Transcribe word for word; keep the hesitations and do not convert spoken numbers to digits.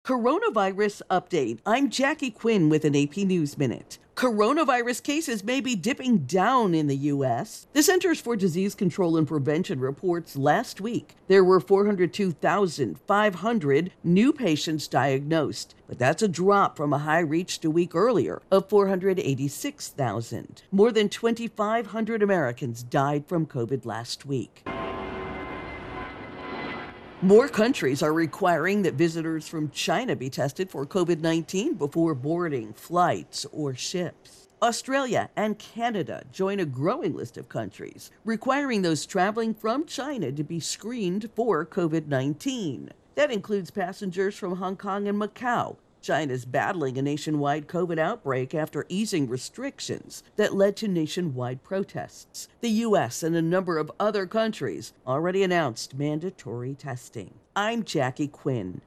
Coronavirus update. I'm Jackie Quinn with an A P News Minute. Coronavirus cases may be dipping down in the U S. The Centers for Disease Control and Prevention reports last week there were four hundred two thousand five hundred new patients diagnosed, but that's a drop from a high reached a week earlier of four hundred eighty-six thousand. More than twenty-five hundred Americans died from COVID last week. More countries are requiring that visitors from China be tested for COVID nineteen before boarding flights or ships. Australia and Canada join a growing list of countries requiring those traveling from China to be screened for COVID nineteen. That includes passengers from Hong Kong and Macau. China's battling a nationwide COVID outbreak after easing restrictions that led to nationwide protests. The U S and a number of other countries already announced mandatory testing. I'm Jackie Quinn.